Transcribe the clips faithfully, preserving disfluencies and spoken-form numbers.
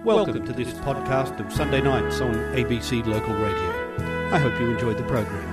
Welcome to this podcast of Sunday nights on A B C Local Radio. I hope you enjoyed the program.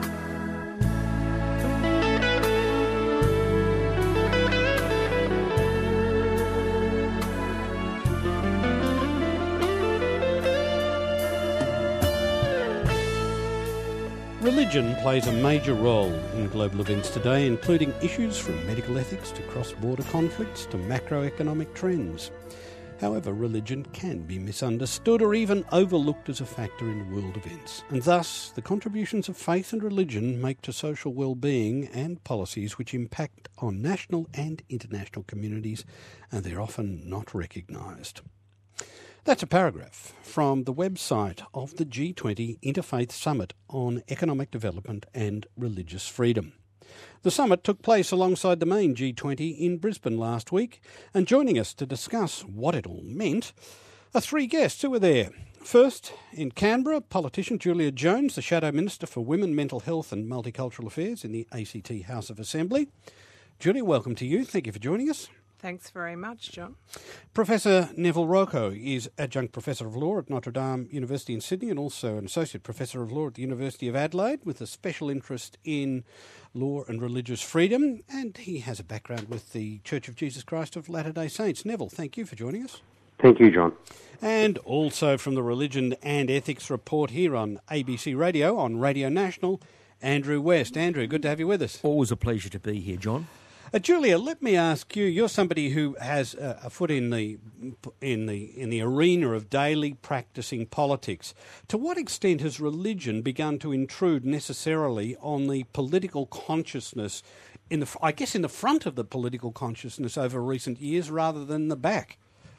Religion plays a major role in global events today, including issues from medical ethics to cross-border conflicts to macroeconomic trends. However, religion can be misunderstood or even overlooked as a factor in world events, and thus the contributions of faith and religion make to social well-being and policies which impact on national and international communities, and they're often not recognised. That's a paragraph from the website of the G twenty Interfaith Summit on Economic Development and Religious Freedom. The summit took place alongside the main G twenty in Brisbane last week, and joining us to discuss what it all meant are three guests who were there. First, in Canberra, politician Julia Jones, the Shadow Minister for Women, Mental Health and Multicultural Affairs in the A C T House of Assembly. Julia, welcome to you. Thank you for joining us. Thanks very much, John. Professor Neville Rocco is Adjunct Professor of Law at Notre Dame University in Sydney and also an Associate Professor of Law at the University of Adelaide with a special interest in law and religious freedom, and he has a background with the Church of Jesus Christ of Latter-day Saints. Neville, thank you for joining us. Thank you, John. And also from the Religion and Ethics Report here on A B C Radio, on Radio National, Andrew West. Andrew, good to have you with us. Always a pleasure to be here, John. Uh, Julia, let me ask you. You're somebody who has uh, a foot in the in the in the arena of daily practicing politics. To what extent has religion begun to intrude necessarily on the political consciousness, in the I guess in the front of the political consciousness over recent years, rather than the back?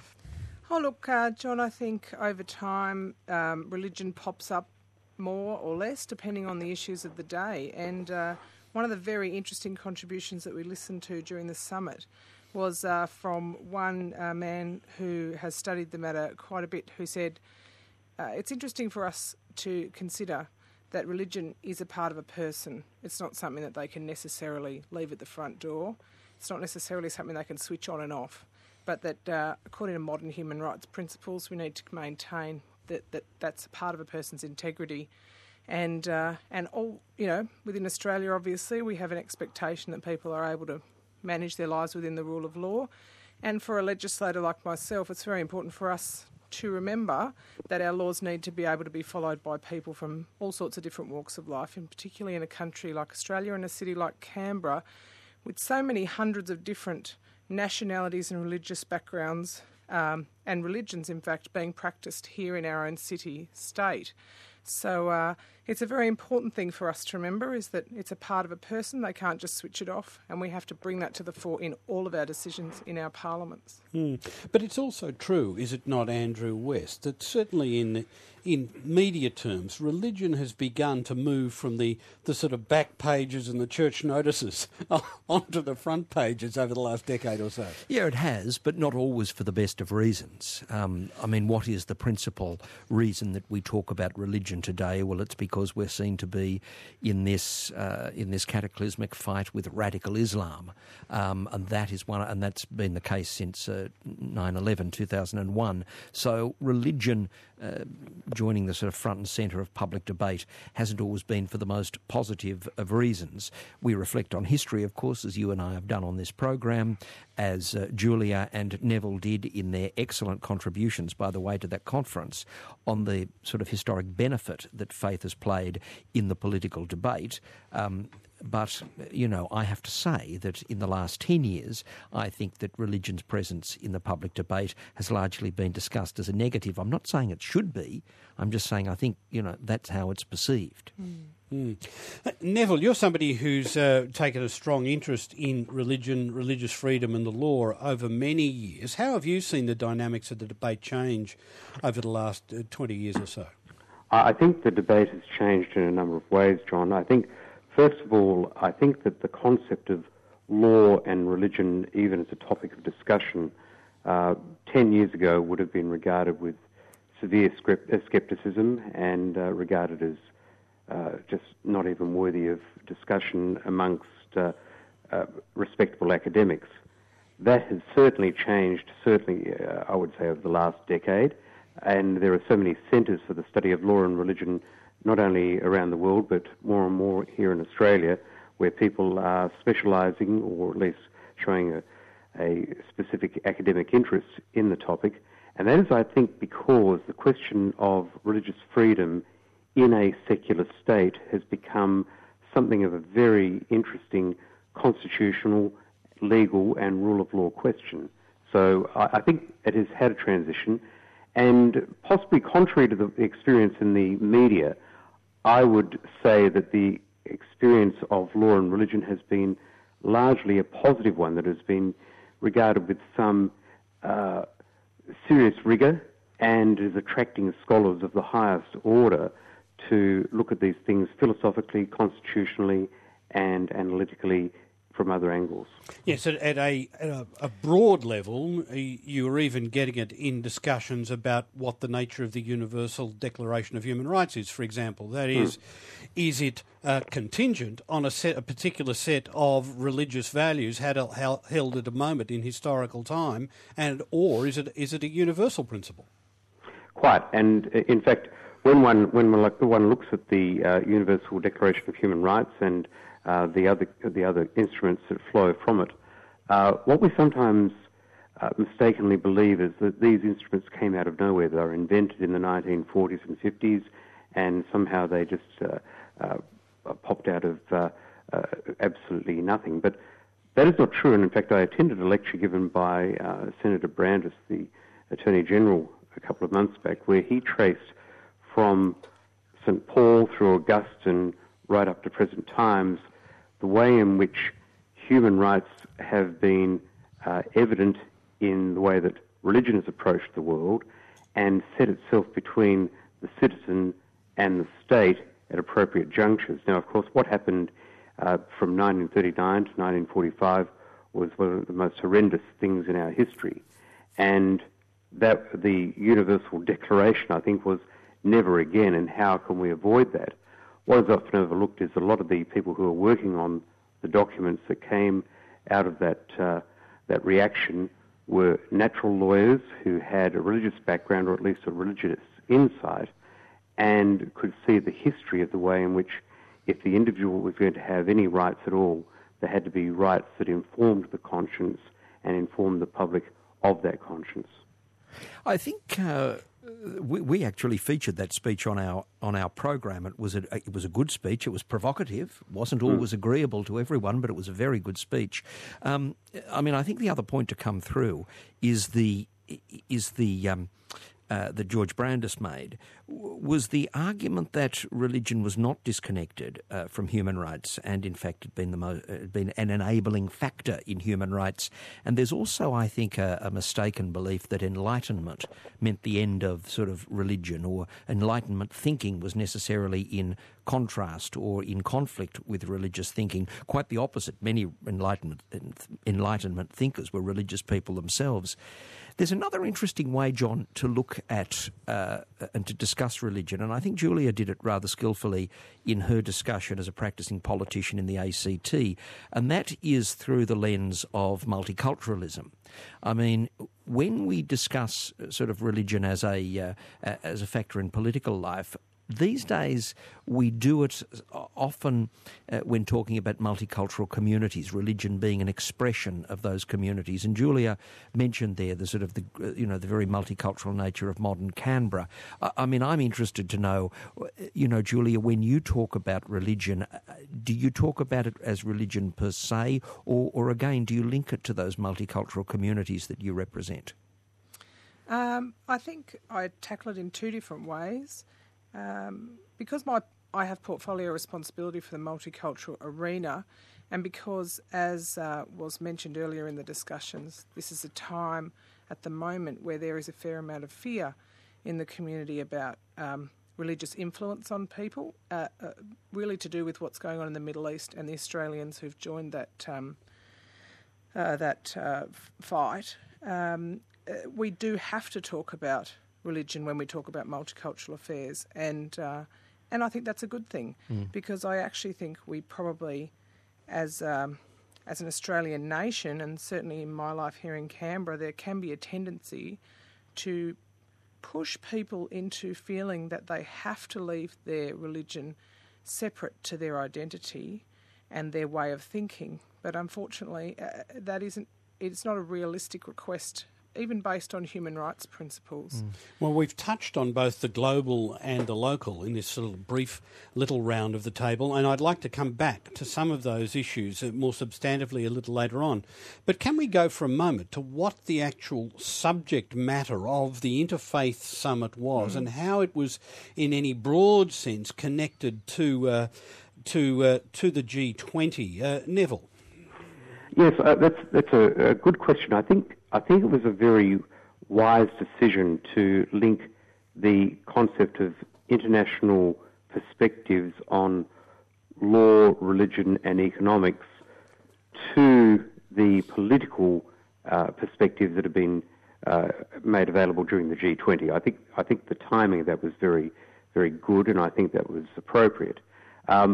Oh, look, uh, John. I think over time, um, religion pops up more or less depending on the issues of the day, and. Uh, One of the very interesting contributions that we listened to during the summit was uh, from one uh, man who has studied the matter quite a bit, who said, uh, it's interesting for us to consider that religion is a part of a person. It's not something that they can necessarily leave at the front door. It's not necessarily something they can switch on and off, but that uh, according to modern human rights principles, we need to maintain that, that that's a part of a person's integrity. And uh, and all you know, within Australia, obviously, we have an expectation that people are able to manage their lives within the rule of law. And for a legislator like myself, it's very important for us to remember that our laws need to be able to be followed by people from all sorts of different walks of life, and particularly in a country like Australia and a city like Canberra, with so many hundreds of different nationalities and religious backgrounds um, and religions, in fact, being practiced here in our own city state. So uh, it's a very important thing for us to remember, is that it's a part of a person. They can't just switch it off, and we have to bring that to the fore in all of our decisions in our parliaments. Mm. But it's also true, is it not, Andrew West, that certainly in in media terms, religion has begun to move from the, the sort of back pages and the church notices onto the front pages over the last decade or so? Yeah, it has, but not always for the best of reasons. Um, I mean, what is the principal reason that we talk about religion today? Well, it's because we're seen to be in this uh, in this cataclysmic fight with radical Islam, um, and that is one, and that's been the case since uh, nine eleven, two thousand one. So religion, uh, joining the sort of front and centre of public debate, hasn't always been for the most positive of reasons. We reflect on history, of course, as you and I have done on this program, as uh, Julia and Neville did in their excellent contributions, by the way, to that conference, on the sort of historic benefit that faith has played in the political debate. Um, But, you know, I have to say that in the last ten years, I think that religion's presence in the public debate has largely been discussed as a negative. I'm not saying it should be. I'm just saying I think, you know, that's how it's perceived. Mm. Mm. Uh, Neville, you're somebody who's uh, taken a strong interest in religion, religious freedom and the law over many years. How have you seen the dynamics of the debate change over the last uh, twenty years or so? I think the debate has changed in a number of ways, John. I think First of all, I think that the concept of law and religion, even as a topic of discussion, uh, ten years ago would have been regarded with severe scepticism and uh, regarded as uh, just not even worthy of discussion amongst uh, uh, respectable academics. That has certainly changed, certainly, uh, I would say, over the last decade. and there are so many centres for the study of law and religion, not only around the world, but more and more here in Australia, where people are specialising or at least showing a, a specific academic interest in the topic. And that is, I think, because the question of religious freedom in a secular state has become something of a very interesting constitutional, legal and rule of law question. So I, I think it has had a transition, and possibly contrary to the experience in the media, I would say that the experience of law and religion has been largely a positive one that has been regarded with some uh, serious rigour and is attracting scholars of the highest order to look at these things philosophically, constitutionally and analytically from other angles. Yes, at, at, a, at a, a broad level, you are even getting it in discussions about what the nature of the Universal Declaration of Human Rights is, for example. That is, mm. is it uh, contingent on a, set, a particular set of religious values had a, held at a moment in historical time, and or is it is it a universal principle? Quite, and in fact, when one when one, one looks at the uh, Universal Declaration of Human Rights and Uh, the other the other instruments that flow from it. Uh, what we sometimes uh, mistakenly believe is that these instruments came out of nowhere. They were invented in the nineteen forties and fifties, and somehow they just uh, uh, popped out of uh, uh, absolutely nothing. But that is not true, and in fact I attended a lecture given by uh, Senator Brandis, the Attorney General, a couple of months back, where he traced from Saint Paul through Augustine right up to present times the way in which human rights have been uh, evident in the way that religion has approached the world and set itself between the citizen and the state at appropriate junctures. Now, of course, what happened uh, from nineteen thirty-nine to nineteen forty-five was one of the most horrendous things in our history. And that the Universal Declaration, I think, was never again, and how can we avoid that? What is often overlooked is a lot of the people who are working on the documents that came out of that uh, that reaction were natural lawyers who had a religious background, or at least a religious insight, and could see the history of the way in which, if the individual was going to have any rights at all, there had to be rights that informed the conscience and informed the public of that conscience. I think uh, we, we actually featured that speech on our on our program. It was a it was a good speech. It was provocative. It wasn't always mm. agreeable to everyone, but it was a very good speech. Um, I mean, I think the other point to come through is the is the um, uh, that George Brandis made was the argument that religion was not disconnected uh, from human rights, and in fact had been the mo- had been an enabling factor in human rights. And there's also, I think, a, a mistaken belief that enlightenment meant the end of sort of religion, or enlightenment thinking was necessarily in contrast or in conflict with religious thinking. Quite the opposite. Many enlightenment enlightenment thinkers were religious people themselves. There's another interesting way, John, to look at uh, and to discuss religion, and I think Julia did it rather skillfully in her discussion as a practising politician in the A C T, and that is through the lens of multiculturalism. I mean, when we discuss sort of religion as a uh, as a factor in political life, these days we do it often uh, when talking about multicultural communities, religion being an expression of those communities. And Julia mentioned there the sort of the you know the very multicultural nature of modern Canberra. I, I mean, I'm interested to know, you know, Julia, when you talk about religion, do you talk about it as religion per se, or, or again, do you link it to those multicultural communities that you represent? Um, I think I tackle it in two different ways. Um, because my I have portfolio responsibility for the multicultural arena, and because, as uh, was mentioned earlier in the discussions, this is a time at the moment where there is a fair amount of fear in the community about um, religious influence on people, uh, uh, really to do with what's going on in the Middle East and the Australians who've joined that um, uh, that uh, fight. Um, uh, we do have to talk about religion when we talk about multicultural affairs, and uh, and I think that's a good thing, mm. because I actually think we probably, as um, as an Australian nation, and certainly in my life here in Canberra, there can be a tendency to push people into feeling that they have to leave their religion separate to their identity and their way of thinking. But unfortunately, uh, that isn't, it's not a realistic request, even based on human rights principles. Mm. Well, we've touched on both the global and the local in this sort of brief little round of the table, and I'd like to come back to some of those issues more substantively a little later on. But can we go for a moment to what the actual subject matter of the Interfaith Summit was mm. and how it was, in any broad sense, connected to uh, to uh, to the G twenty? Uh, Neville? Yes, uh, that's that's a, a good question. I think I think it was a very wise decision to link the concept of international perspectives on law, religion, and economics to the political uh, perspectives that have been uh, made available during the G twenty. I think I think the timing of that was very very good, and I think that was appropriate. Um,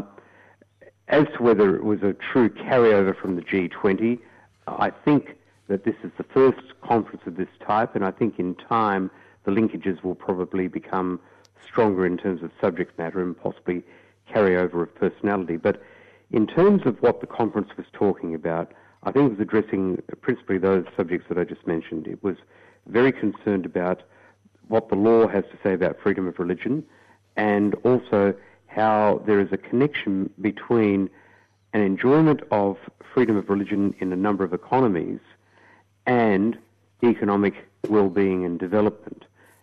As to whether it was a true carryover from the G twenty, I think that this is the first conference of this type, and I think in time the linkages will probably become stronger in terms of subject matter and possibly carryover of personality. But in terms of what the conference was talking about, I think it was addressing principally those subjects that I just mentioned. It was very concerned about what the law has to say about freedom of religion, and also how there is a connection between an enjoyment of freedom of religion in a number of economies and economic well-being and development.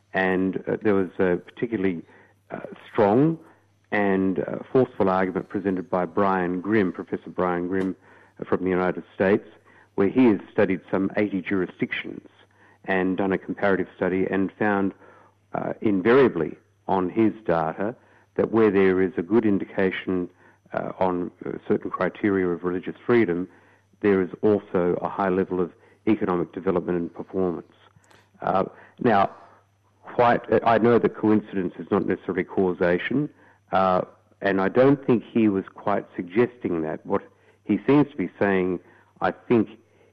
And uh, there was a particularly uh, strong and uh, forceful argument presented by Brian Grimm, Professor Brian Grimm uh, from the United States, where he has studied some eighty jurisdictions and done a comparative study and found uh, invariably on his data that where there is a good indication uh, on uh, certain criteria of religious freedom, there is also a high level of economic development and performance. Uh, now, quite, I know that coincidence is not necessarily causation, uh, and I don't think he was quite suggesting that. What he seems to be saying, I think,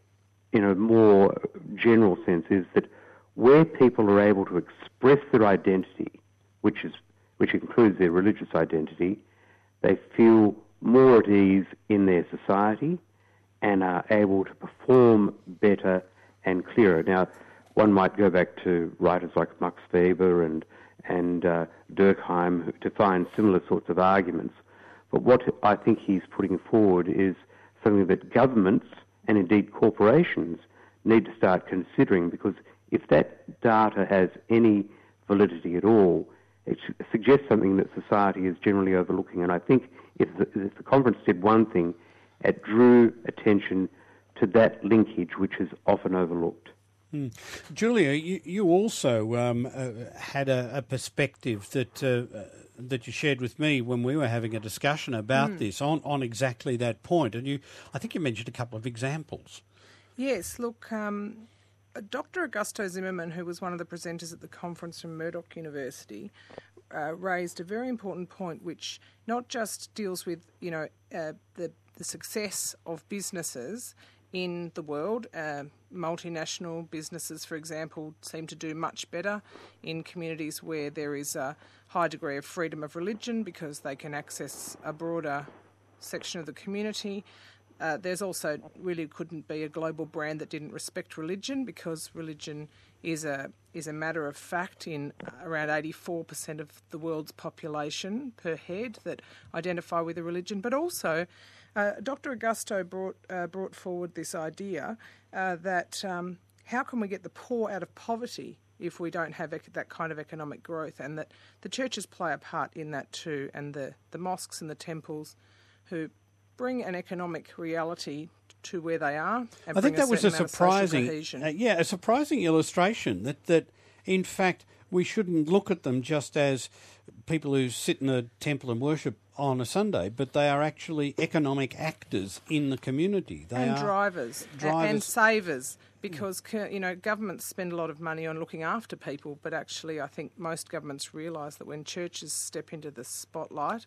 in a more general sense, is that where people are able to express their identity, which is which includes their religious identity, they feel more at ease in their society and are able to perform better and clearer. Now, one might go back to writers like Max Weber and, and uh, Durkheim to find similar sorts of arguments. But what I think he's putting forward is something that governments and indeed corporations need to start considering, because if that data has any validity at all, it suggests something that society is generally overlooking. And I think if the, if the conference did one thing, it drew attention to that linkage, which is often overlooked. Mm. Julia, you, you also um, uh, had a, a perspective that uh, that you shared with me when we were having a discussion about mm. this on, on exactly that point. And you, I think you mentioned a couple of examples. Yes, look, um, Doctor Augusto Zimmermann, who was one of the presenters at the conference from Murdoch University, uh, raised a very important point, which not just deals with, you know, uh, the the success of businesses in the world. Uh, multinational businesses, for example, seem to do much better in communities where there is a high degree of freedom of religion because they can access a broader section of the community. Uh, there's also really couldn't be a global brand that didn't respect religion, because religion is a is a matter of fact in around eighty-four percent of the world's population per head that identify with a religion. But also, uh, Doctor Augusto brought uh, brought forward this idea uh, that um, how can we get the poor out of poverty if we don't have ec- that kind of economic growth, and that the churches play a part in that too, and the, the mosques and the temples who bring an economic reality to where they are. And I think that was a surprising, uh, yeah, a surprising illustration that, that, in fact, we shouldn't look at them just as people who sit in a temple and worship on a Sunday, but they are actually economic actors in the community. They and are drivers, drivers and savers, because you know governments spend a lot of money on looking after people, but actually I think most governments realise that when churches step into the spotlight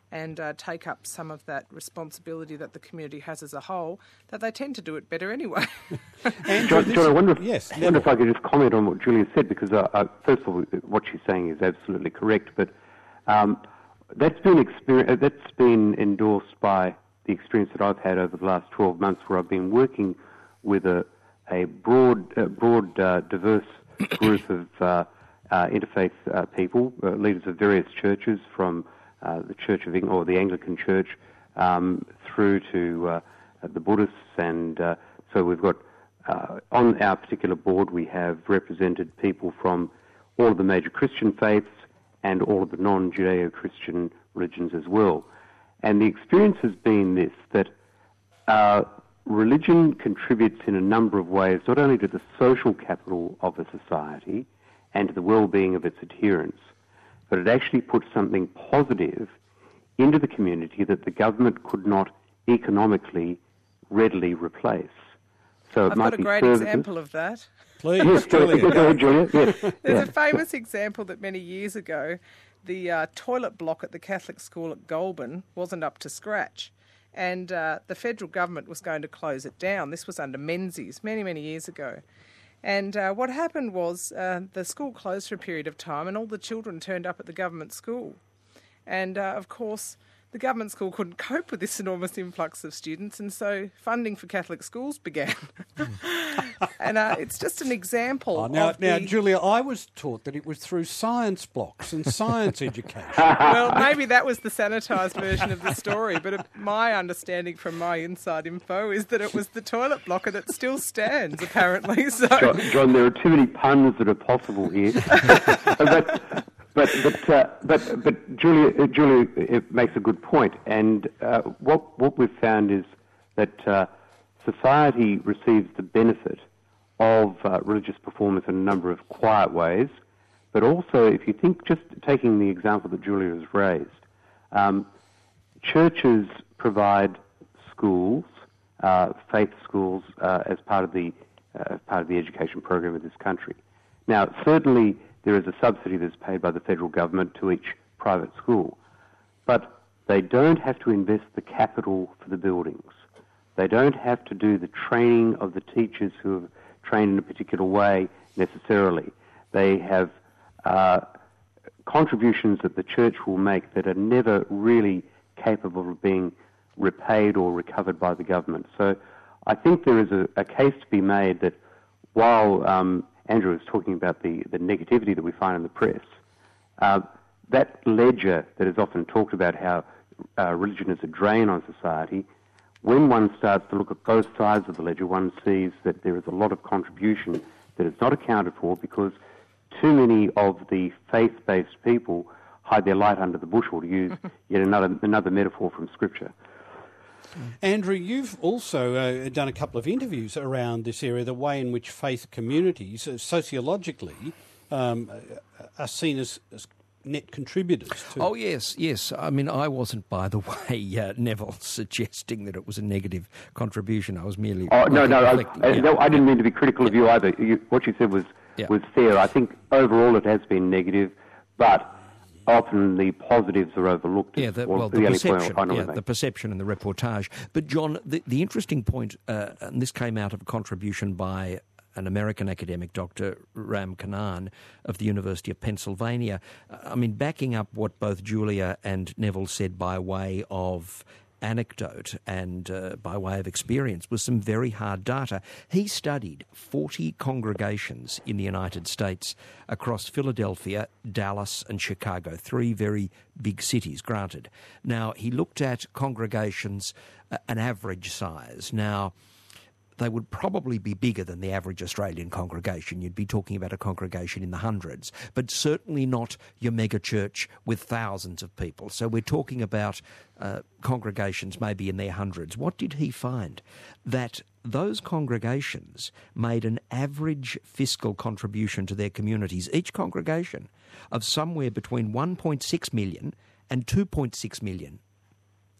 and uh, take up some of that responsibility that the community has as a whole, that they tend to do it better anyway. John, John, I wonder if, yes, I wonder if I could just comment on what Julia said, because uh, uh, first of all, what she's saying is absolutely correct, but um, that's been exper- that's been endorsed by the experience that I've had over the last twelve months, where I've been working with a, a broad, uh, broad uh, diverse group of uh, uh, interfaith uh, people, uh, leaders of various churches, from uh, the Church of England or the Anglican Church um, through to uh, the Buddhists, and uh, so we've got uh, on our particular board we have represented people from all of the major Christian faiths and all of the non-Judeo-Christian religions as well. And the experience has been this, that uh, religion contributes in a number of ways, not only to the social capital of a society and to the well-being of its adherents, but it actually puts something positive into the community that the government could not economically readily replace. So it I've might got a be great services. example of that. Please, Yes, Julia. go ahead, Julia. Yes. There's Yeah. a famous example that many years ago, the uh, toilet block at the Catholic school at Goulburn wasn't up to scratch, and uh, the federal government was going to close it down. This was under Menzies many, many years ago. And uh, what happened was uh, the school closed for a period of time, and all the children turned up at the government school. And, uh, of course, the government school couldn't cope with this enormous influx of students, and so funding for Catholic schools began. And uh, it's just an example Oh, now, of now, the... Julia, I was taught that it was through science blocks and science education. Well, maybe that was the sanitised version of the story, but it, my understanding from my inside info is that it was the toilet block, and it still stands, apparently. So, John, John, there are too many puns that are possible here. but, but, but, uh, but, but Julia, uh, Julia it makes a good point. And uh, what, what we've found is that uh, society receives the benefit of uh, religious performance in a number of quiet ways. But also, if you think, just taking the example that Julia has raised, um, churches provide schools, uh, faith schools, uh, as part of the uh, part of the education program of this country. Now, certainly there is a subsidy that's paid by the federal government to each private school, but they don't have to invest the capital for the buildings. They don't have to do the training of the teachers who have trained in a particular way necessarily. They have uh, contributions that the church will make that are never really capable of being repaid or recovered by the government. So I think there is a, a case to be made that while um, Andrew was talking about the, the negativity that we find in the press, uh, that ledger that is often talked about, how uh, religion is a drain on society, when one starts to look at both sides of the ledger, one sees that there is a lot of contribution that is not accounted for because too many of the faith-based people hide their light under the bushel, to use yet another another metaphor from Scripture. Andrew, you've also uh, done a couple of interviews around this area, the way in which faith communities, uh, sociologically, um, are seen as, as net contributors to... Oh, yes, yes. I mean, I wasn't, by the way, uh, Neville, suggesting that it was a negative contribution. I was merely... Oh, no, no, I, I, yeah. no, I didn't mean to be critical yeah. of you either. You, what you said was, yeah. was fair. I think overall it has been negative, but often the positives are overlooked. Yeah, the, well, well, the, the only perception, point yeah, I the perception and the reportage. But, John, the, the interesting point, uh, and this came out of a contribution by an American academic, Doctor Ram Kannan of the University of Pennsylvania. I mean, backing up what both Julia and Neville said by way of anecdote and uh, by way of experience was some very hard data. He studied forty congregations in the United States across Philadelphia, Dallas and Chicago, three very big cities, granted. Now, he looked at congregations, uh, an average size. Now, they would probably be bigger than the average Australian congregation. You'd be talking about a congregation in the hundreds, but certainly not your mega church with thousands of people. So we're talking about uh, congregations maybe in their hundreds. What did he find? That those congregations made an average fiscal contribution to their communities, each congregation, of somewhere between one point six million and two point six million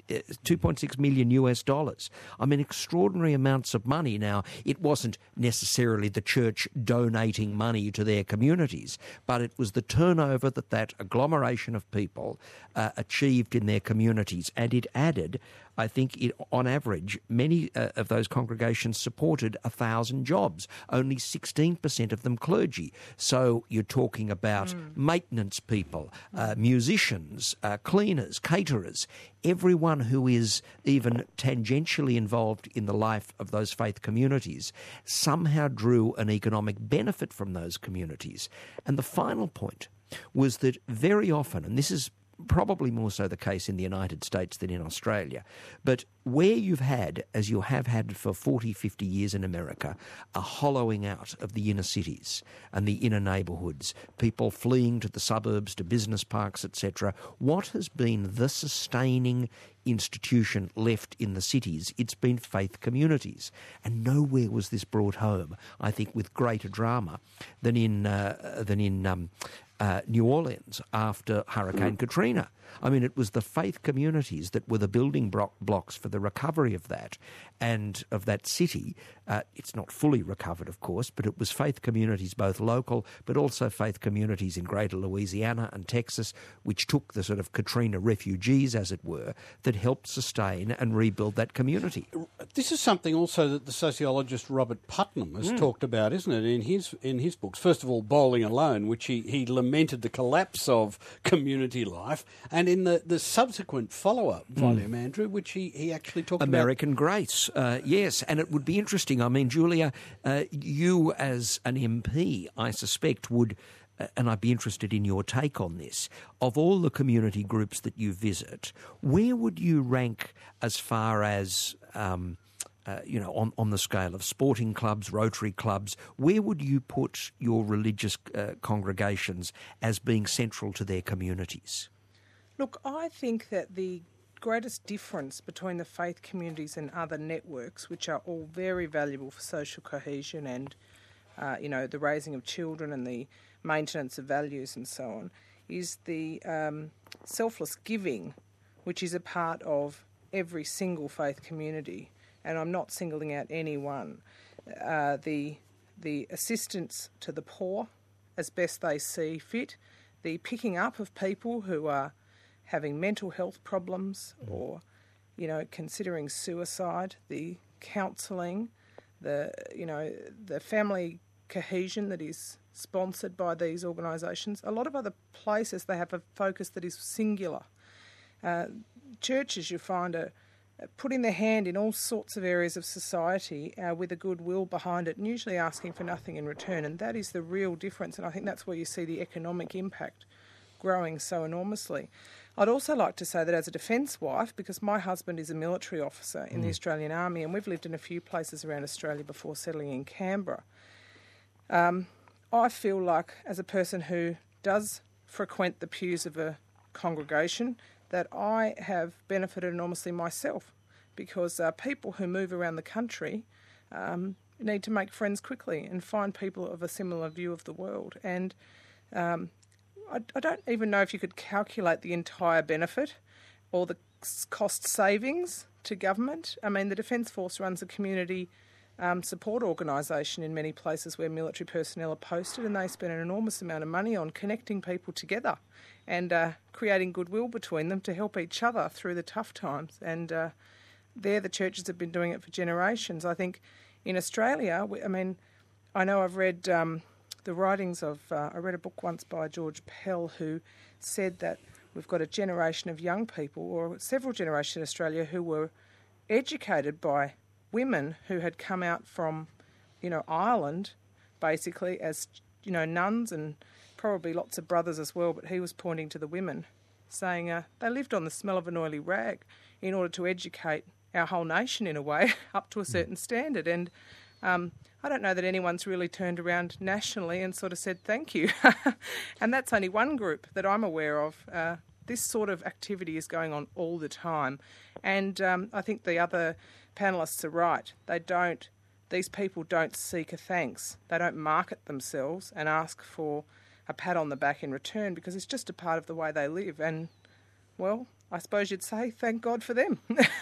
two point six million U S dollars. I mean, extraordinary amounts of money. Now, it wasn't necessarily the church donating money to their communities, but it was the turnover that that agglomeration of people uh, achieved in their communities, and it added, I think, it, on average, many uh, of those congregations supported a thousand jobs, only sixteen percent of them clergy. So you're talking about mm. maintenance people, uh, musicians, uh, cleaners, caterers, everyone who is even tangentially involved in the life of those faith communities somehow drew an economic benefit from those communities. And the final point was that very often, and this is probably more so the case in the United States than in Australia, but where you've had, as you have had for forty, fifty years in America, a hollowing out of the inner cities and the inner neighbourhoods, people fleeing to the suburbs, to business parks, et cetera, what has been the sustaining institution left in the cities? It's been faith communities. And nowhere was this brought home, I think, with greater drama than in, uh, than in um, Uh, New Orleans after Hurricane Katrina. I mean, it was the faith communities that were the building bro- blocks for the recovery of that and of that city. Uh, it's not fully recovered, of course, but it was faith communities, both local, but also faith communities in greater Louisiana and Texas, which took the sort of Katrina refugees, as it were, that helped sustain and rebuild that community. This is something also that the sociologist Robert Putnam has mm. talked about, isn't it, in his in his books. First of all, Bowling Alone, which he, he lamented the collapse of community life, and in the, the subsequent follow-up volume, mm. Andrew, which he, he actually talked American about... American Grace, uh, yes, and it would be interesting. I mean, Julia, uh, you as an M P, I suspect, would... and I'd be interested in your take on this, of all the community groups that you visit, where would you rank as far as, um, uh, you know, on, on the scale of sporting clubs, Rotary clubs, where would you put your religious uh, congregations as being central to their communities? Look, I think that the greatest difference between the faith communities and other networks, which are all very valuable for social cohesion and, uh, you know, the raising of children and the maintenance of values and so on, is the um, selfless giving, which is a part of every single faith community, and I'm not singling out any one. Uh, the the assistance to the poor as best they see fit, the picking up of people who are having mental health problems or, you know, considering suicide, the counselling, the, you know, the family cohesion that is sponsored by these organisations. A lot of other places, they have a focus that is singular. Uh, churches, you find, are putting their hand in all sorts of areas of society uh, with a goodwill behind it and usually asking for nothing in return, and that is the real difference, and I think that's where you see the economic impact growing so enormously. I'd also like to say that as a defence wife, because my husband is a military officer in mm. the Australian Army, and we've lived in a few places around Australia before settling in Canberra, um, I feel like, as a person who does frequent the pews of a congregation, that I have benefited enormously myself, because uh, people who move around the country um, need to make friends quickly and find people of a similar view of the world. And um, I, I don't even know if you could calculate the entire benefit or the cost savings to government. I mean, the Defence Force runs a community um, support organisation in many places where military personnel are posted, and they spend an enormous amount of money on connecting people together and uh, creating goodwill between them to help each other through the tough times. And uh, there the churches have been doing it for generations. I think in Australia, we, I mean, I know I've read um, the writings of, uh, I read a book once by George Pell who said that we've got a generation of young people, or several generations in Australia, who were educated by women who had come out from, you know, Ireland, basically, as, you know, nuns, and probably lots of brothers as well, but he was pointing to the women, saying uh, they lived on the smell of an oily rag in order to educate our whole nation, in a way, up to a certain standard. And um, I don't know that anyone's really turned around nationally and sort of said thank you. And that's only one group that I'm aware of. Uh, this sort of activity is going on all the time. And um, I think the other panellists are right. They don't, these people don't seek a thanks. They don't market themselves and ask for a pat on the back in return, because it's just a part of the way they live. And, well, I suppose you'd say, thank God for them.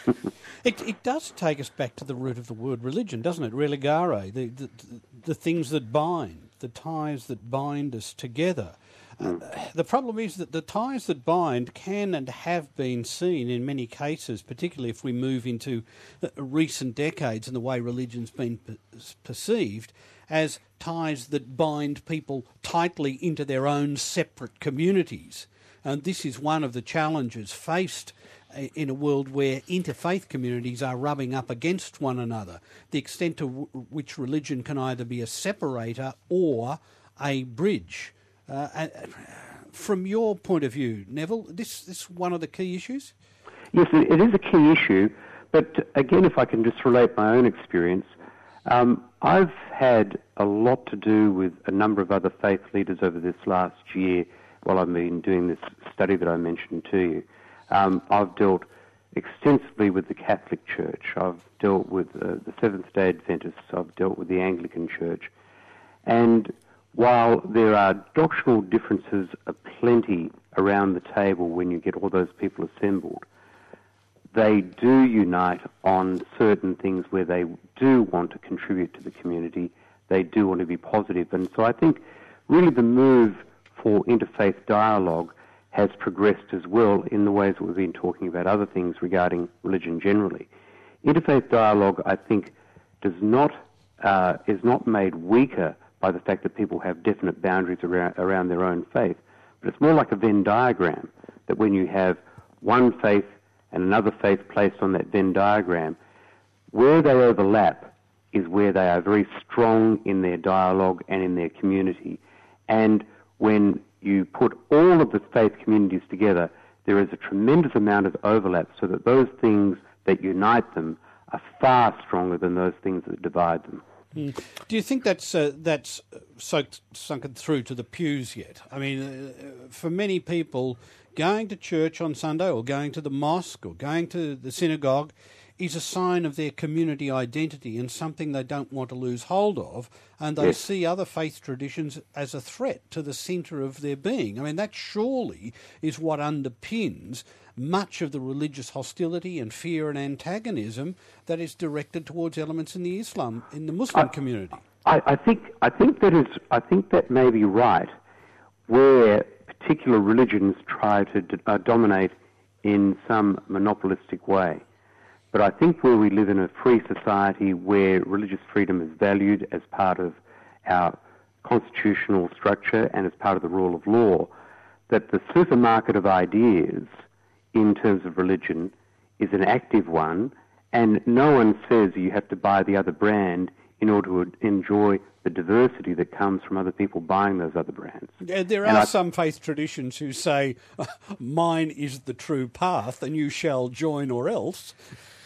it, it does take us back to the root of the word religion, doesn't it? Religare, the, the, the things that bind, the ties that bind us together. Uh, the problem is that the ties that bind can and have been seen in many cases, particularly if we move into uh, recent decades and the way religion's been per- perceived, as ties that bind people tightly into their own separate communities. And this is one of the challenges faced in a world where interfaith communities are rubbing up against one another, the extent to w- which religion can either be a separator or a bridge. Uh, from your point of view, Neville, this this is one of the key issues? Yes, it is a key issue, but again, if I can just relate my own experience, um, I've had a lot to do with a number of other faith leaders over this last year while I've been doing this study that I mentioned to you. Um, I've dealt extensively with the Catholic Church, I've dealt with uh, the Seventh-day Adventists, I've dealt with the Anglican Church, and while there are doctrinal differences aplenty around the table when you get all those people assembled, they do unite on certain things where they do want to contribute to the community, they do want to be positive. And so I think really the move for interfaith dialogue has progressed as well in the ways that we've been talking about other things regarding religion generally. Interfaith dialogue, I think, does not uh, is not made weaker by the fact that people have definite boundaries around, around their own faith. But it's more like a Venn diagram, that when you have one faith and another faith placed on that Venn diagram, where they overlap is where they are very strong in their dialogue and in their community. And when you put all of the faith communities together, there is a tremendous amount of overlap, so that those things that unite them are far stronger than those things that divide them. Mm. Do you think that's uh, that's soaked, sunken through to the pews yet? I mean, uh, for many people, going to church on Sunday or going to the mosque or going to the synagogue is a sign of their community identity and something they don't want to lose hold of, and they yes. see other faith traditions as a threat to the centre of their being. I mean, that surely is what underpins much of the religious hostility and fear and antagonism that is directed towards elements in the Islam, in the Muslim I, community. I, I think I think that is I think that may be right, where particular religions try to d- uh, dominate in some monopolistic way. But I think where we live in a free society where religious freedom is valued as part of our constitutional structure and as part of the rule of law, that the supermarket of ideas in terms of religion is an active one, and no one says you have to buy the other brand in order to enjoy the diversity that comes from other people buying those other brands. Yeah, there and are I, some faith traditions who say, mine is the true path and you shall join or else.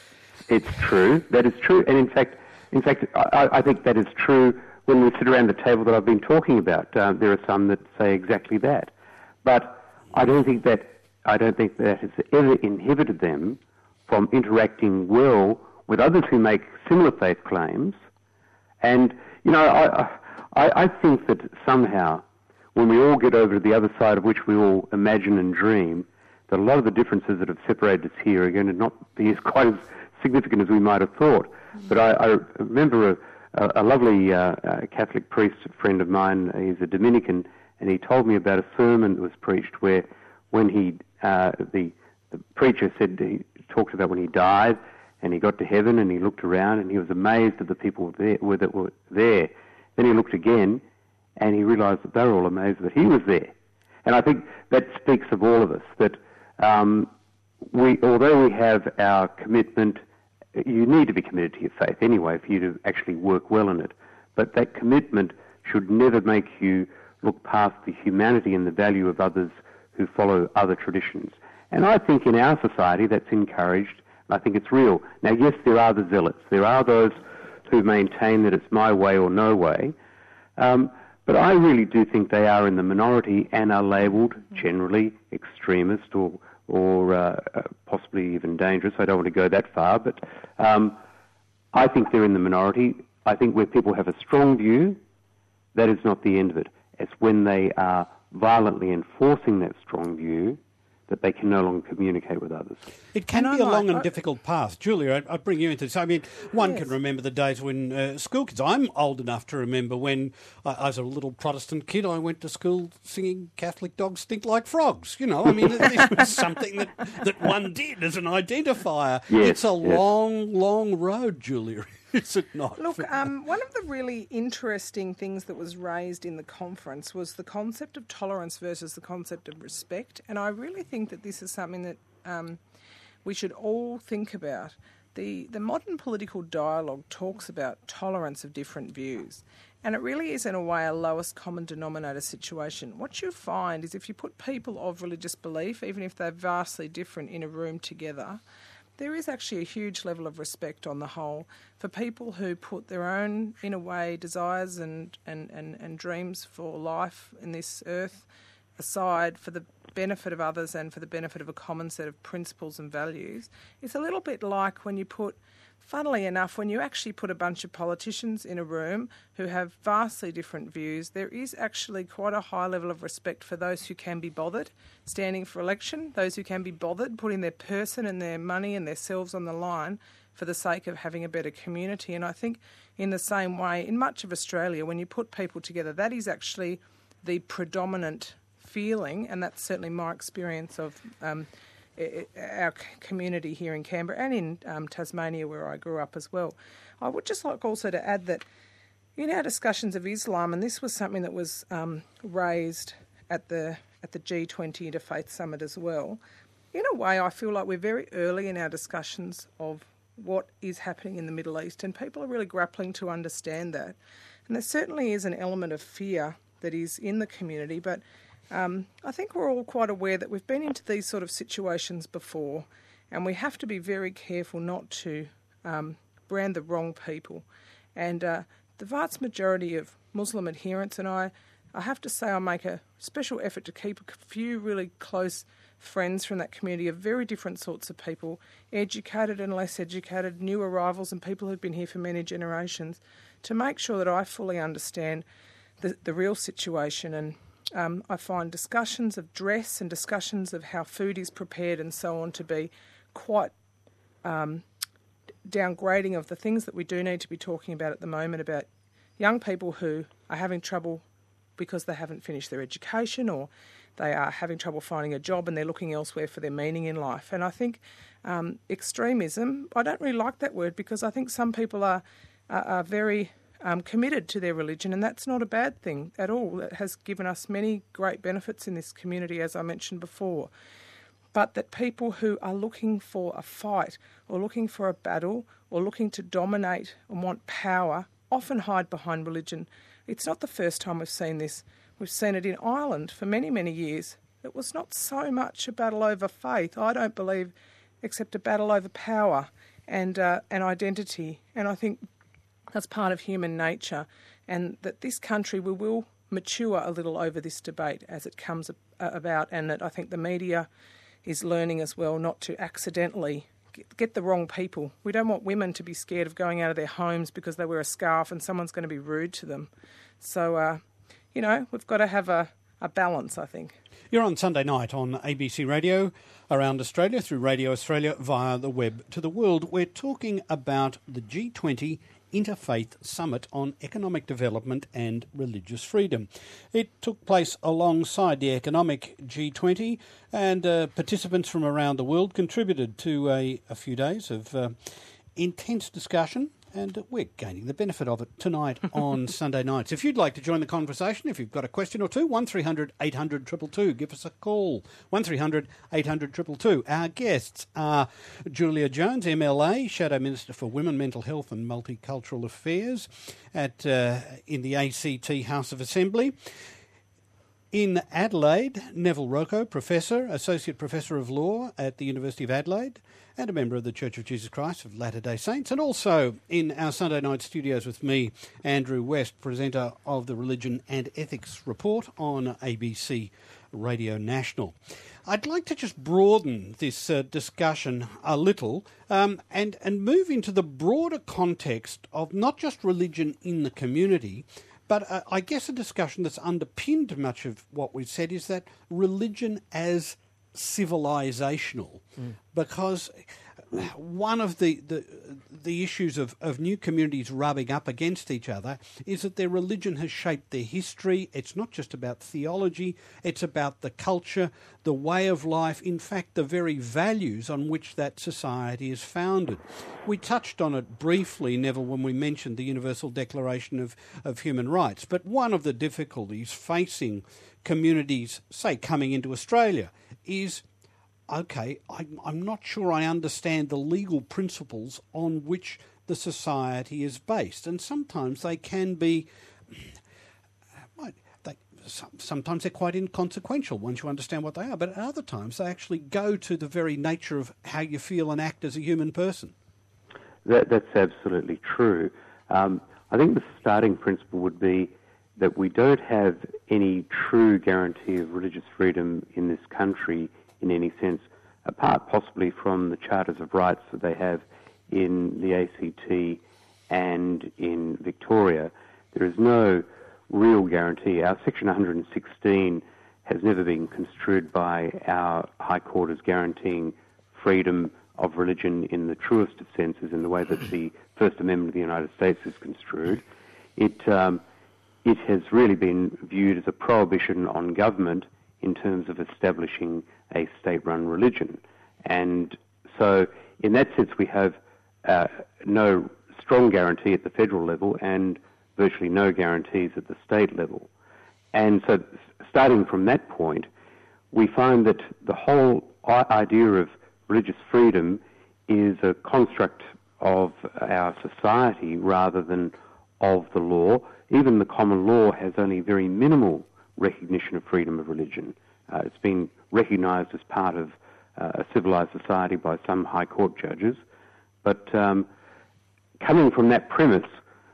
It's true. That is true. And in fact, in fact, I, I think that is true when we sit around the table that I've been talking about. Uh, there are some that say exactly that. But I don't think that I don't think that has ever inhibited them from interacting well with others who make similar faith claims. And, you know, I, I, I think that somehow, when we all get over to the other side of which we all imagine and dream, that a lot of the differences that have separated us here are going to not be as quite as significant as we might have thought. Mm-hmm. But I, I remember a, a, a lovely uh, uh, Catholic priest, a friend of mine, he's a Dominican, and he told me about a sermon that was preached where when he, uh, the, the preacher said, he talked about when he died and he got to heaven and he looked around and he was amazed at the people there, that were there. Then he looked again and he realised that they were all amazed that he was there. And I think that speaks of all of us, that um, we, although we have our commitment, you need to be committed to your faith anyway for you to actually work well in it, but that commitment should never make you look past the humanity and the value of others who follow other traditions. And I think in our society that's encouraged, and I think it's real. Now, yes, there are the zealots. There are those who maintain that it's my way or no way. Um, but I really do think they are in the minority and are labelled generally extremist or, or uh, possibly even dangerous. I don't want to go that far, but um, I think they're in the minority. I think where people have a strong view, that is not the end of it. It's when they are violently enforcing that strong view that they can no longer communicate with others. It can And be I a long might- and I- difficult path. Julia, I'd, I'd bring you into this. I mean, one Yes. can remember the days when uh, school kids, I'm old enough to remember when I, I was a little Protestant kid, I went to school singing Catholic Dogs Stink Like Frogs. You know, I mean, this was something that, that one did as an identifier. Yes, it's a yes. long, long road, Julia, is it not? Look, um, one of the really interesting things that was raised in the conference was the concept of tolerance versus the concept of respect, and I really think that this is something that um, we should all think about. The, the modern political dialogue talks about tolerance of different views, and it really is, in a way, a lowest common denominator situation. What you find is if you put people of religious belief, even if they're vastly different, in a room together, there is actually a huge level of respect on the whole for people who put their own, in a way, desires and, and, and, and dreams for life in this earth aside for the benefit of others and for the benefit of a common set of principles and values. It's a little bit like when you put, funnily enough, when you actually put a bunch of politicians in a room who have vastly different views, there is actually quite a high level of respect for those who can be bothered standing for election, those who can be bothered putting their person and their money and themselves on the line for the sake of having a better community. And I think in the same way, in much of Australia, when you put people together, that is actually the predominant feeling, and that's certainly my experience of um, our community here in Canberra and in um, Tasmania, where I grew up as well. I would just like also to add that in our discussions of Islam, and this was something that was um, raised at the at the G twenty Interfaith Summit as well, in a way I feel like we're very early in our discussions of what is happening in the Middle East, and people are really grappling to understand that. And there certainly is an element of fear that is in the community, but Um, I think we're all quite aware that we've been into these sort of situations before, and we have to be very careful not to um, brand the wrong people. And uh, the vast majority of Muslim adherents, and I, I have to say I make a special effort to keep a few really close friends from that community of very different sorts of people, educated and less educated, new arrivals and people who've been here for many generations, to make sure that I fully understand the, the real situation. And Um, I find discussions of dress and discussions of how food is prepared and so on to be quite um, downgrading of the things that we do need to be talking about at the moment about young people who are having trouble because they haven't finished their education, or they are having trouble finding a job and they're looking elsewhere for their meaning in life. And I think um, extremism, I don't really like that word, because I think some people are, are, are very Um, committed to their religion, and that's not a bad thing at all. It has given us many great benefits in this community, as I mentioned before. But that people who are looking for a fight or looking for a battle or looking to dominate and want power often hide behind religion. It's not the first time we've seen this. We've seen it in Ireland for many, many years. It was not so much a battle over faith, I don't believe, except a battle over power and uh, and identity. And I think that's part of human nature, and that this country we will mature a little over this debate as it comes about, and that I think the media is learning as well not to accidentally get the wrong people. We don't want women to be scared of going out of their homes because they wear a scarf and someone's going to be rude to them. So, uh, you know, we've got to have a, a balance, I think. You're on Sunday night on A B C Radio around Australia, through Radio Australia, via the web to the world. We're talking about the G twenty Interfaith Summit on Economic Development and Religious Freedom. It took place alongside the Economic G twenty, and uh, participants from around the world contributed to a, a few days of uh, intense discussion, and we're gaining the benefit of it tonight on Sunday nights. If you'd like to join the conversation, if you've got a question or two, one three hundred eight hundred two two two, give us a call, one three hundred eight hundred two two two. Our guests are Julia Jones, M L A, Shadow Minister for Women, Mental Health and Multicultural Affairs at uh, in the A C T House of Assembly. In Adelaide, Neville Rocco, Professor, Associate Professor of Law at the University of Adelaide, and a member of the Church of Jesus Christ of Latter-day Saints. And also in our Sunday night studios with me, Andrew West, presenter of the Religion and Ethics Report on A B C Radio National. I'd like to just broaden this uh, discussion a little um, and, and move into the broader context of not just religion in the community, but uh, I guess a discussion that's underpinned much of what we've said is that religion as civilizational, mm. because one of the, the the issues of, of new communities rubbing up against each other is that their religion has shaped their history. It's not just about theology, it's about the culture, the way of life, in fact, the very values on which that society is founded. We touched on it briefly, Neville, when we mentioned the Universal Declaration of, of Human Rights, but one of the difficulties facing communities, say, coming into Australia is okay, I'm, I'm not sure I understand the legal principles on which the society is based. And sometimes they can be, they, sometimes they're quite inconsequential once you understand what they are, but at other times they actually go to the very nature of how you feel and act as a human person. That, that's absolutely true. Um, I think the starting principle would be that we don't have any true guarantee of religious freedom in this country in any sense, apart possibly from the charters of rights that they have in the A C T and in Victoria. There is no real guarantee. Our Section one hundred sixteen has never been construed by our High Court as guaranteeing freedom of religion in the truest of senses, in the way that the First Amendment of the United States is construed. It, um, it has really been viewed as a prohibition on government in terms of establishing a state-run religion. And so in that sense we have uh, no strong guarantee at the federal level and virtually no guarantees at the state level. And so starting from that point, we find that the whole idea of religious freedom is a construct of our society rather than of the law. Even the common law has only very minimal recognition of freedom of religion. Uh, it's been recognised as part of uh, a civilised society by some High Court judges. But um, coming from that premise,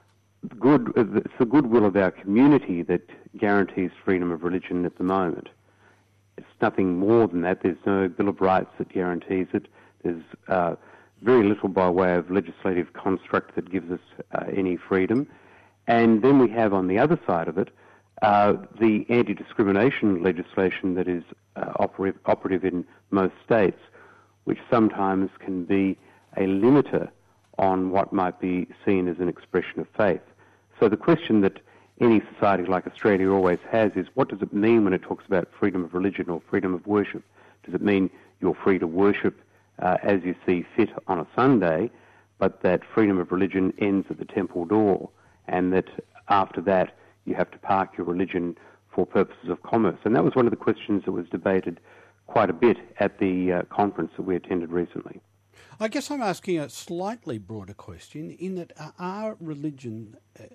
good, it's the goodwill of our community that guarantees freedom of religion at the moment. It's nothing more than that. There's no Bill of Rights that guarantees it. There's uh, very little by way of legislative construct that gives us uh, any freedom. And then we have on the other side of it uh, the anti-discrimination legislation that is uh, operative, operative in most states, which sometimes can be a limiter on what might be seen as an expression of faith. So the question that any society like Australia always has is, what does it mean when it talks about freedom of religion or freedom of worship? Does it mean you're free to worship uh, as you see fit on a Sunday, but that freedom of religion ends at the temple door, and that after that you have to park your religion for purposes of commerce? And that was one of the questions that was debated quite a bit at the uh, conference that we attended recently. I guess I'm asking a slightly broader question in that uh, are religion, uh,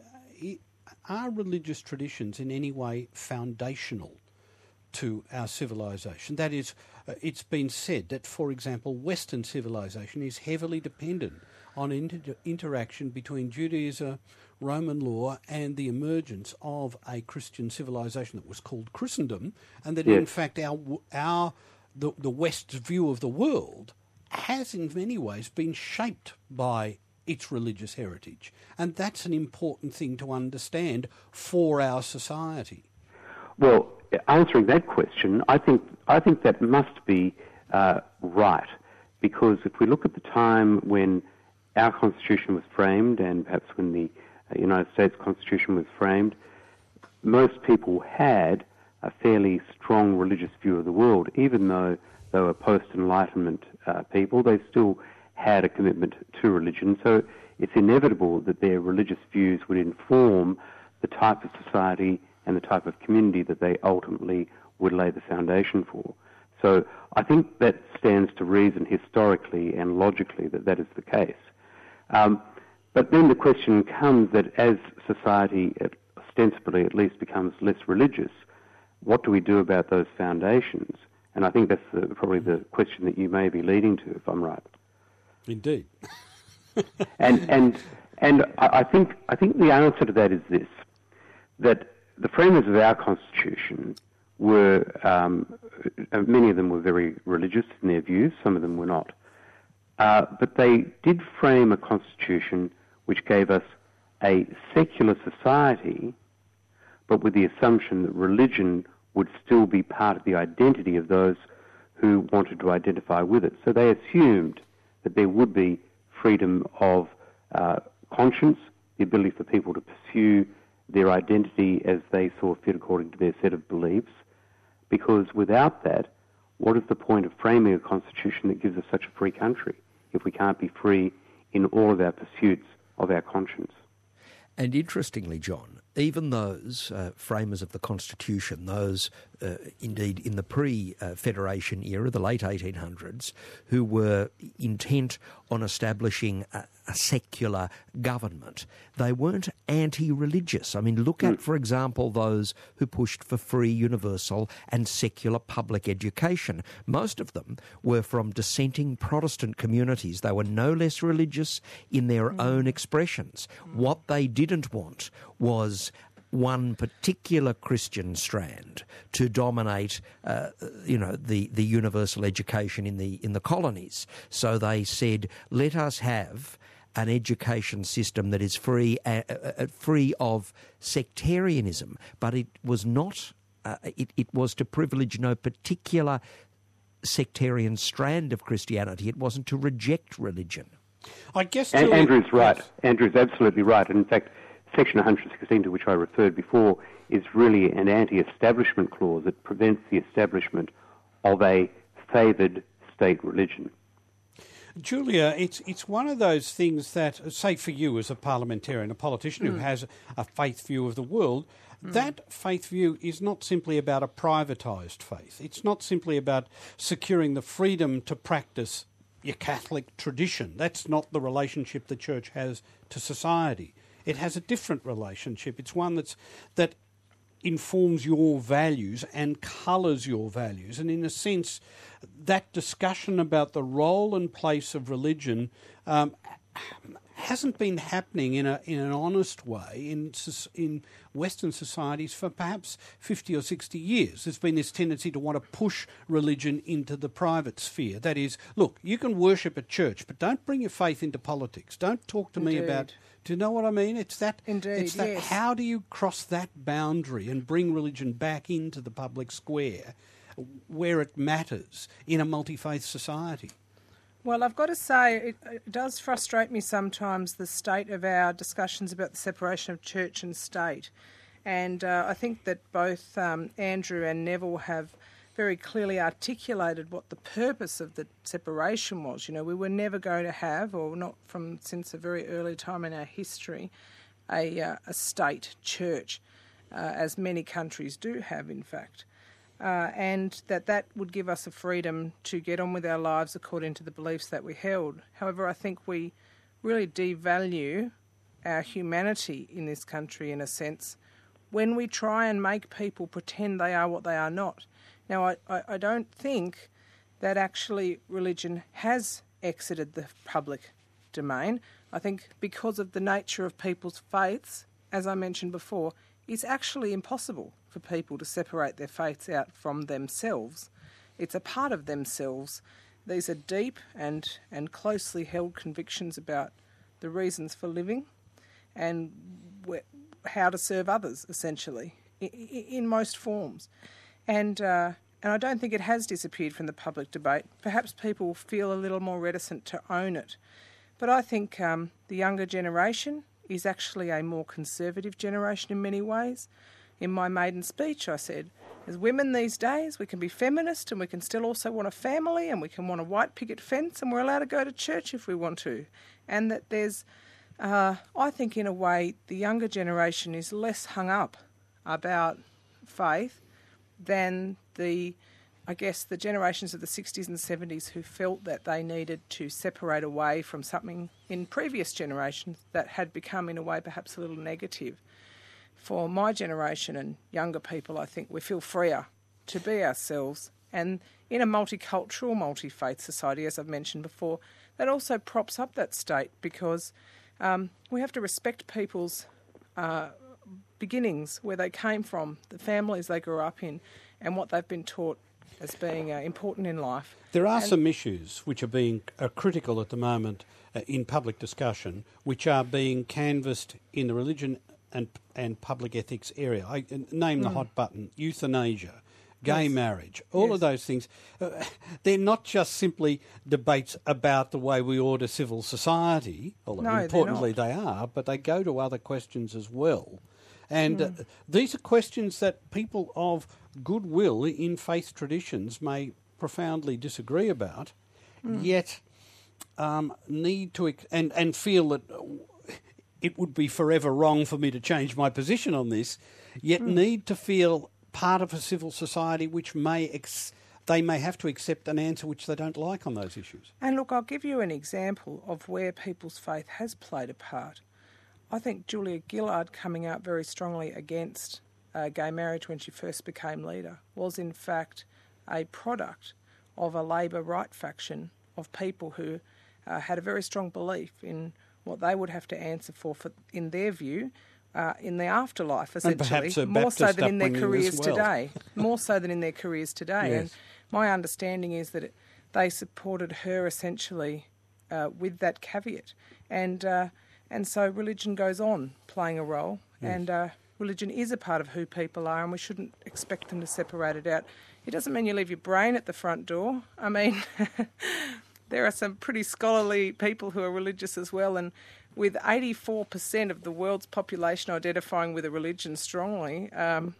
are religious traditions in any way foundational to our civilization? That is, uh, it's been said that, for example, Western civilization is heavily dependent on inter- interaction between Judaism, Roman law, and the emergence of a Christian civilization that was called Christendom, and that yes. in fact our our the, the West's view of the world has in many ways been shaped by its religious heritage. And that's an important thing to understand for our society. Well, answering that question, I think I think that must be uh, right, because if we look at the time when our Constitution was framed, and perhaps when the uh, United States Constitution was framed, most people had a fairly strong religious view of the world. Even though they were post-Enlightenment uh, people, they still had a commitment to religion. So it's inevitable that their religious views would inform the type of society and the type of community that they ultimately would lay the foundation for. So I think that stands to reason historically and logically that that is the case. Um, but then the question comes that as society, ostensibly at least, becomes less religious, what do we do about those foundations? And I think that's the, probably the question that you may be leading to, if I'm right. Indeed. and and and I think I think the answer to that is this: that the framers of our Constitution were um, many of them were very religious in their views. Some of them were not, uh, but they did frame a Constitution which gave us a secular society, but with the assumption that religion would still be part of the identity of those who wanted to identify with it. So they assumed that there would be freedom of uh, conscience, the ability for people to pursue their identity as they saw fit according to their set of beliefs, because without that, what is the point of framing a constitution that gives us such a free country if we can't be free in all of our pursuits of our conscience? And interestingly, John, even those uh, framers of the Constitution, those uh, indeed in the pre-Federation era, the late eighteen hundreds, who were intent on establishing a, a secular government, they weren't anti-religious. I mean, look at, mm. for example, those who pushed for free, universal and secular public education. Most of them were from dissenting Protestant communities. They were no less religious in their mm. own expressions. Mm. What they didn't want was one particular Christian strand to dominate, uh, you know, the, the universal education in the in the colonies. So they said, let us have an education system that is free, uh, uh, free of sectarianism, but it was not. Uh, it, it was to privilege no particular sectarian strand of Christianity. It wasn't to reject religion. I guess. And, Andrew's right. Yes. Andrew's absolutely right. And in fact, Section one hundred sixteen, to which I referred before, is really an anti-establishment clause that prevents the establishment of a favoured state religion. Julia, it's it's one of those things that, say for you as a parliamentarian, a politician mm. who has a faith view of the world, mm. that faith view is not simply about a privatised faith. It's not simply about securing the freedom to practice your Catholic tradition. That's not the relationship the Church has to society. It has a different relationship. It's one that's that informs your values and colours your values. And in a sense, that discussion about the role and place of religion um, hasn't been happening in a in an honest way in in Western societies for perhaps fifty or sixty years. There's been this tendency to want to push religion into the private sphere. That is, look, you can worship at church, but don't bring your faith into politics. Don't talk to Indeed. me about... Do you know what I mean? It's that. Indeed, it's that. Yes. How do you cross that boundary and bring religion back into the public square where it matters in a multi-faith society? Well, I've got to say, it, it does frustrate me sometimes, the state of our discussions about the separation of church and state. And uh, I think that both um, Andrew and Neville have very clearly articulated what the purpose of the separation was. You know, we were never going to have, or not from since a very early time in our history, a, uh, a state church, uh, as many countries do have, in fact. Uh, and that that would give us a freedom to get on with our lives according to the beliefs that we held. However, I think we really devalue our humanity in this country, in a sense, when we try and make people pretend they are what they are not. Now, I, I, I don't think that actually religion has exited the public domain. I think because of the nature of people's faiths, as I mentioned before, it's actually impossible for people to separate their faiths out from themselves. It's a part of themselves. These are deep and, and closely held convictions about the reasons for living and wh- how to serve others, essentially, in, in most forms. And uh, and I don't think it has disappeared from the public debate. Perhaps people feel a little more reticent to own it. But I think um, the younger generation is actually a more conservative generation in many ways. In my maiden speech, I said, as women these days, we can be feminist and we can still also want a family and we can want a white picket fence and we're allowed to go to church if we want to. And that there's, uh, I think in a way, the younger generation is less hung up about faith than the, I guess, the generations of the sixties and seventies who felt that they needed to separate away from something in previous generations that had become, in a way, perhaps a little negative. For my generation and younger people, I think we feel freer to be ourselves. And in a multicultural, multi-faith society, as I've mentioned before, that also props up that state because um, we have to respect people's uh, beginnings, where they came from, the families they grew up in, and what they've been taught as being uh, important in life. There are and some issues which are being uh, critical at the moment uh, in public discussion, which are being canvassed in the religion and and public ethics area. I name the mm. hot button: euthanasia, gay Yes. marriage, all Yes. of those things, uh, they're not just simply debates about the way we order civil society, although No, they're importantly not. they are, but they go to other questions as well. And Mm. uh, these are questions that people of goodwill in faith traditions may profoundly disagree about, Mm. yet um, need to ex- and and feel that it would be forever wrong for me to change my position on this, yet Mm. need to feel part of a civil society which may ex- they may have to accept an answer which they don't like on those issues. And look, I'll give you an example of where people's faith has played a part. I think Julia Gillard coming out very strongly against uh, gay marriage when she first became leader was in fact a product of a Labor right faction of people who uh, had a very strong belief in what they would have to answer for, for in their view, uh, in the afterlife, essentially, perhaps a more so Baptist than in their upbringing careers as well. today. More so than in their careers today. Yes. And my understanding is that it, they supported her essentially uh, with that caveat. And uh, and so religion goes on playing a role, Yes. and uh, religion is a part of who people are, and we shouldn't expect them to separate it out. It doesn't mean you leave your brain at the front door. I mean, there are some pretty scholarly people who are religious as well, and with eighty-four percent of the world's population identifying with a religion strongly, um,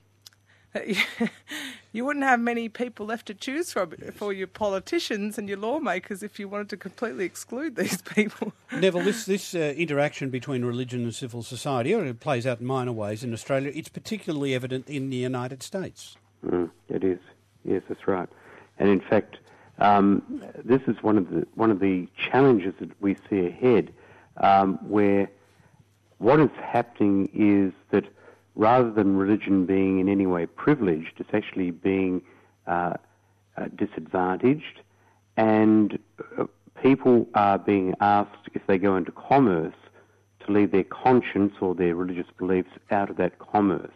you wouldn't have many people left to choose from for your politicians and your lawmakers if you wanted to completely exclude these people. Neville, this, this uh, interaction between religion and civil society, or it plays out in minor ways in Australia, it's particularly evident in the United States. Mm, it is. Yes, that's right. And in fact, um, this is one of the one of the challenges that we see ahead, um, where what is happening is that rather than religion being in any way privileged, it's actually being uh, uh, disadvantaged, and uh, people are being asked, if they go into commerce, to leave their conscience or their religious beliefs out of that commerce.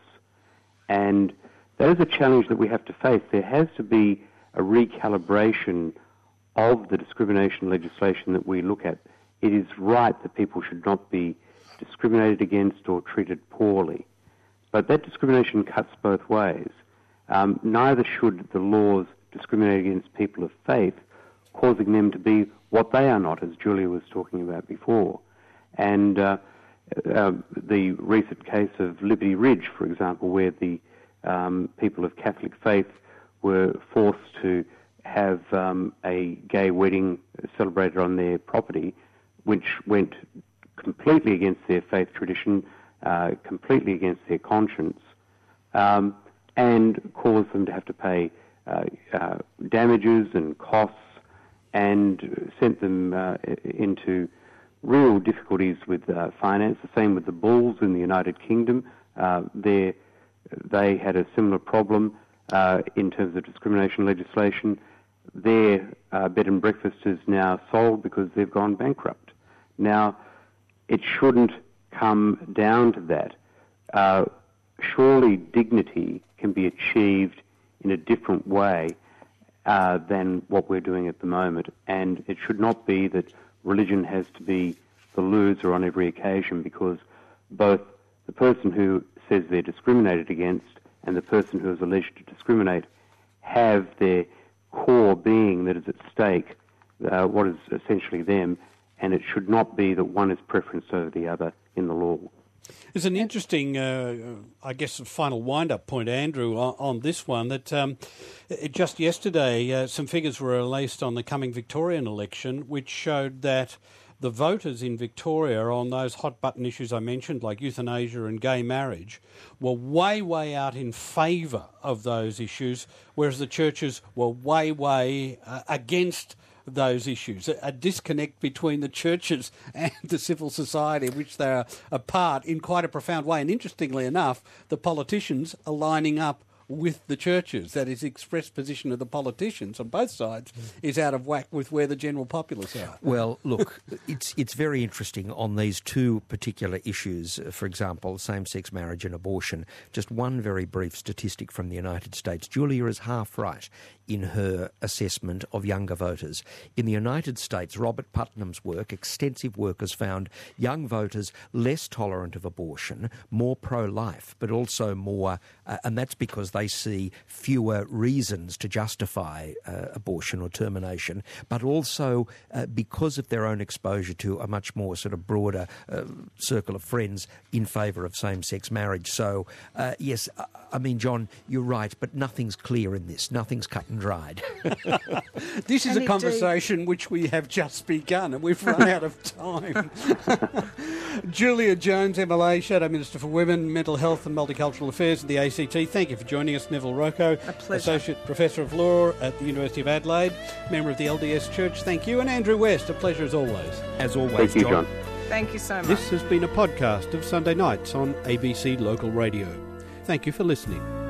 And that is a challenge that we have to face. There has to be a recalibration of the discrimination legislation that we look at. It is right that people should not be discriminated against or treated poorly. But that discrimination cuts both ways. Um, neither should the laws discriminate against people of faith, causing them to be what they are not, as Julia was talking about before. And uh, uh, the recent case of Liberty Ridge, for example, where the um, people of Catholic faith were forced to have um, a gay wedding celebrated on their property, which went completely against their faith tradition, uh, completely against their conscience, um, and caused them to have to pay uh, uh, damages and costs, and sent them uh, into real difficulties with uh, finance. The same with the Bulls in the United Kingdom. Uh, they had a similar problem uh, in terms of discrimination legislation. Their uh, bed and breakfast is now sold because they've gone bankrupt. Now, it shouldn't come down to that. Uh, surely dignity can be achieved in a different way uh, than what we're doing at the moment. And it should not be that religion has to be the loser on every occasion, because both the person who says they're discriminated against and the person who is alleged to discriminate have their core being that is at stake, uh, what is essentially them, and it should not be that one is preferenced over the other in the law. There's an interesting, uh, I guess, final wind-up point, Andrew, on, on this one, that um, it, just yesterday uh, some figures were released on the coming Victorian election which showed that the voters in Victoria on those hot-button issues I mentioned, like euthanasia and gay marriage, were way, way out in favour of those issues, whereas the churches were way, way uh, against those issues, a, a disconnect between the churches and the civil society, which they are a part in quite a profound way. And interestingly enough, the politicians are lining up with the churches. That is, the expressed position of the politicians on both sides mm. is out of whack with where the general populace are. Well, look, it's it's very interesting on these two particular issues, for example, same-sex marriage and abortion. Just one very brief statistic from the United States. Julia is half right in her assessment of younger voters. In the United States, Robert Putnam's work, extensive work, has found young voters less tolerant of abortion, more pro-life, but also more, uh, and that's because they they see fewer reasons to justify uh, abortion or termination, but also uh, because of their own exposure to a much more sort of broader uh, circle of friends in favour of same-sex marriage. So, uh, yes, I mean, John, you're right, but nothing's clear in this. Nothing's cut and dried. This is and a conversation indeed. which we have just begun, and we've run out of time. Julia Jones, M L A, Shadow Minister for Women, Mental Health and Multicultural Affairs at the A C T. Thank you for joining us. Neville Rocco, Associate Professor of Law at the University of Adelaide, member of the L D S Church. Thank you. And Andrew West, a pleasure as always. As always, Thank you, John. John. Thank you so much. This has been a podcast of Sunday Nights on A B C Local Radio. Thank you for listening.